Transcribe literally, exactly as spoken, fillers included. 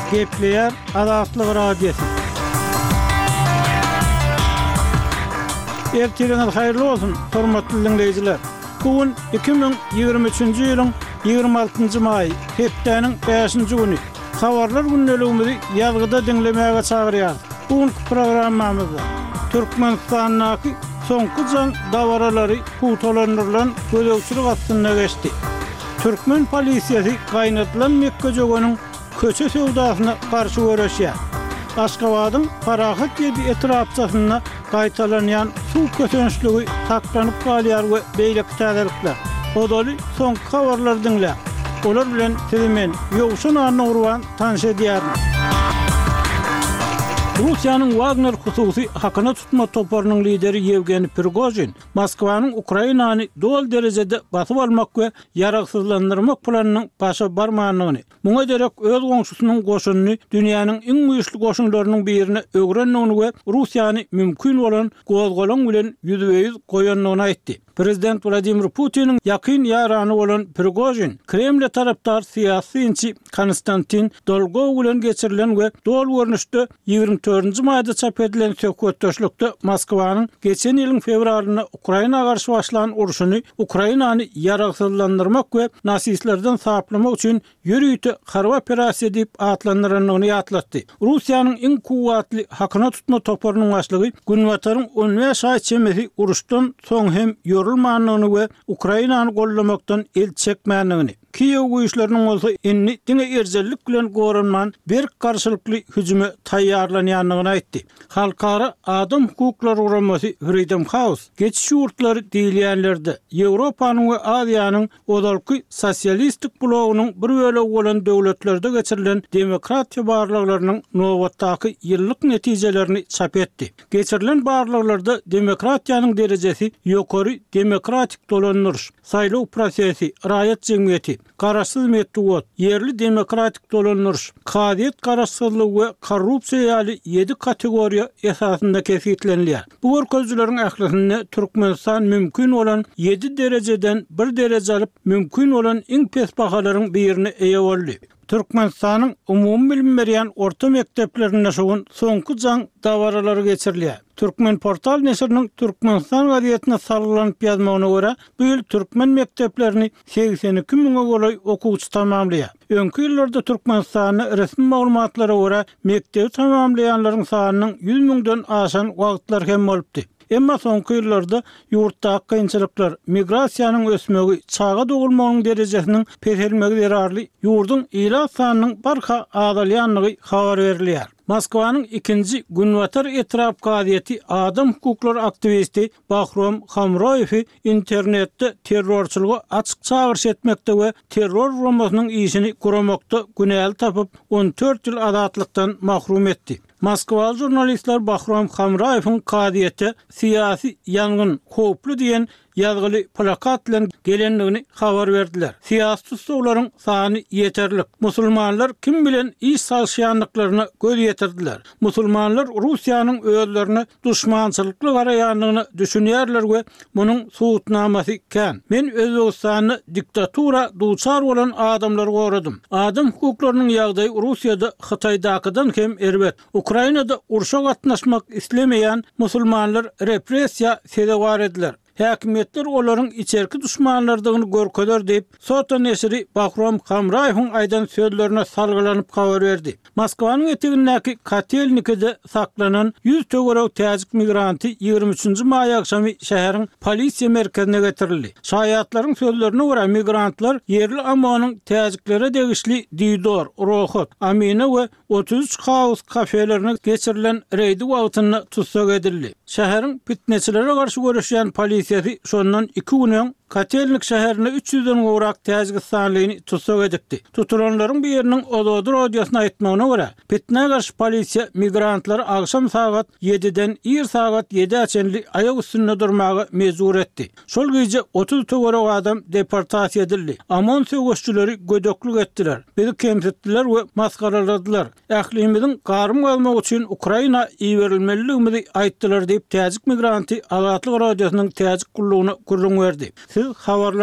Gepleyer Azatlyk Radiosu. Ertiriniz hayırlı olsun, hormatly dinleyijiler. Bugün iki bin ýygrimi üçünji ýylyň ýygrimi altynjy maý, hepdeniň beşinji güni. Habarlar günneligimizi ýazgyda dinlemäge çagyrýar. Bugünkü programmamyzda Türkmenistanyň soňky jan dawaralary putolandyrylan gödekçilik hattına geçdi. Türkmen polisiýasy gaýnatylan Mekke jogonyň köçe sowdasyna garşy görüşýär. Aşgabatyň Parahat ýedi etrapçasyna gaýtalanýan suw köçençligi taklanyp galýar we beýleki täzelikler. Odaly soňky habarlar dinle. Olar bilen temen ýogşun anyny urwan tanış edýär. Rusiýanyň Wagner hususy hakyna tutma toparynyň lideri Yevgeniy Prigojin, Moskwanyň Ukrainany dol derejede basyp almak we ýaragsyzlandyrmak planynyň başa barmanyny, muňa derek öz goňşusynyň goşunyny dünýäniň iň güýçli goşunlarynyň birine öwrendigini we Rusiýany mümkin bolan gozgolan bilen ýüzbe ýüz goýanlygyny aýtdy. Prezident Vladimir Putin'in yakın yarany bolan Prigojin, Kreml tarapdar siýasyçy Konstantin Dolgov bilen geçirilen we dol görnüşde ýygrimi dördünji maýda çap edilen söhbetdeşlikde Moskwanyň geçen ýylyň fevralyna Ukraina garşy başlanan uruşuny Ukrainany ýaragsyzlandyrmak we nasistlerden saplamak üçin ýürüýte harba operasiýa diýip atlandyrylanlygyny ýatlatdy. Rusiýanyň iň kuwatly hakyna tutma toparynyň başlygy Günwataryň on beş aý çemesi uruşdan soň hem ýorulmanlygyny we Ukrainany gollamakdan el çekmänligini. Kiyew güýçleriniň bolsa inni diňe erjellik bilen goranman bir garşylykly hüjüme taýýarlanýanlygyny aýtdy. Halkara adam hukuklary guramasy Freedom House geçiş ýurtlary diýilýänlerde Ýewropanyň we Aziýanyň odalky sosialistik blogunyň bir bölegi bolan döwletlerde geçirilen demokratiýa barlyklarynyň nowatdaky ýyllyk netijelerini çap etdi. Geçirilen barlyklarda demokratiýanyň derejesi ýokary demokratik dolandyryş, saýlaw prosesi, raýat jemgyýeti, garaşsyz metod, yerli demokratik dolandyryş, kadiýet garaşsyzlygy we korrupsiýa ýaly ýedi kategoriýa esasynda kesitlenýär. Bu görkezleriň ählisinde Türkmenistan mümkin bolan ýedi derejeden bir dereje alyp mümkin bolan iň pes bahalaryň birini eýe boldy. Türkmenistanyň umumy bilim berýän orta mekdeplerinde şoň soňky jan dawaralary geçirilýär. Türkmen portal neşriniň Türkmenistan gazetine sarylanyp ýazmagyna görä, bu ýyl türkmen mekteplerini seksen iki miňe goly okuwçy tamamlaýar. Öňkü ýyllarda Türkmenistanyň resmi maglumatlara görä mektebi tamamlaýanlaryň sanynyň yüz miňden aşan wagtlar hem bolupdy. Emma soňky ýyllarda ýurtdaky kynçylyklar, migrasiýanyň ösmegi, çaga dogulmagyň derejesiniň peselmegi derarly ýurdun ila sanynyň barha azalýanlygy habar berilýär. Moskwanyň ikinji Günwatar etrap gaziýeti adam hukuklary aktivisti Bahrom Hamroýew internetde terrorçylyga açyk çağırış etmekde we terror romasynyň işini guramakda günäli tapyp on dört ýyl azatlykdan mahrum etdi. Moskwaly jurnalistler Bahrom Hamroýewiň gaziýete siýasy ýangyn hoplu diýen ýazgyly plakat bilen gelenligini habar berdiler. Siýasy sowlaryň sany ýeterlik. Musulmanlar kim bilen iş salşýanlyklaryna göz ýetirdiler. Musulmanlar Rusiýanyň özlerini düşmançylykly garaýanlygyny düşünýärler we munyň suwutnamasy kän. Men Özbegistany diktatura duçar bolan adamlary goradym. Adam hukuklarynyň ýagdaýy Rusiýada Hytaýdakydan hem erbet. Ukrainada urşa gatnaşmak islemeýän musulmanlar repressiýa sedewar ediler. Häkimetler olaryň içerki düşmanlardygyny görkeler diýip Sota neşri Bahrom Hamroýewiň aýdan sözlerine salgylanyp habar berdi. Moskwanyň etegindäki Katelnikide saklanan yüz töwerek täzik migranty ýygrimi üçünji maý akşamy şäheriň polisiýa merkezine getirildi. Şaýatlaryň sözlerine görä migrantlar yerli amanyň täziklere degişli Didor, Rohot, Amine we otuz üç House kafelerine geçirilen reýdi wagtyna tutsak edildi. Şäheriň fitneçilere garşy görüşýän polisiýa şondan iki günden Katelnik şäherine üç yüzden gowrak täzgi sanlygyny tutsak edipdi. Tutulanlaryň biriniň Ododur radiosyna aýtmagyna görä, fitne garşy polisiýa migrantlar akşam saat ýediden ir saat ýedi açenli aýak üstünde durmagy mejbur etdi. Şol gece otuz töwerek adam deportasiýa edildi. Amon söwüşçüleri gödöklük etdiler. Bizi kemsetdiler we maskaraladylar. Ählimiziň garym galmak üçin Ukraina iýerilmeliligini aýtdylar diýip täzik migranty Azatlyk radiosynyň täzik gullugyna gurrun berdi. Siz habarlar